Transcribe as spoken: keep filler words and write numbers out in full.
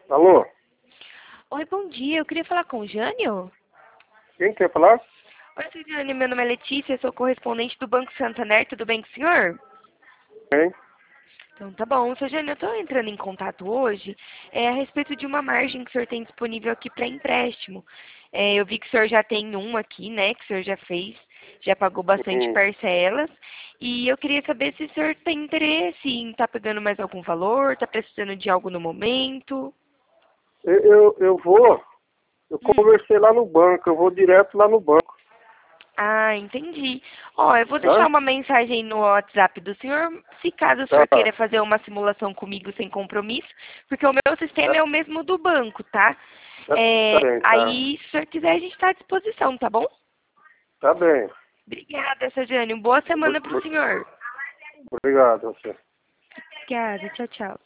Alô? Oi, bom dia. Eu queria falar com o Jânio. Quem quer falar? Oi, seu Jânio. Meu nome é Letícia, sou correspondente do Banco Santander. Tudo bem com o senhor? Quem? Então, tá bom. Seu Jânio, eu estou entrando em contato hoje é, a respeito de uma margem que o senhor tem disponível aqui para empréstimo. É, eu vi que o senhor já tem um aqui, né, que o senhor já fez, já pagou bastante Hum, parcelas. E eu queria saber se o senhor tem interesse em estar pegando mais algum valor, está precisando de algo no momento. eu, eu, eu vou, eu Hum. conversei lá no banco, eu vou direto lá no banco, Ah, entendi. Ó, eu vou deixar tá? uma mensagem no WhatsApp do senhor, se caso o senhor Tá, queira fazer uma simulação comigo sem compromisso, porque o meu sistema tá, é o mesmo do banco, tá? tá, tá É, bem, tá, aí, se o senhor quiser, a gente está à disposição, tá bom? tá bem. Obrigada, seu Jânio. Boa Obri- semana para o obri- senhor. Obrigado, você. Obrigada, tchau, tchau.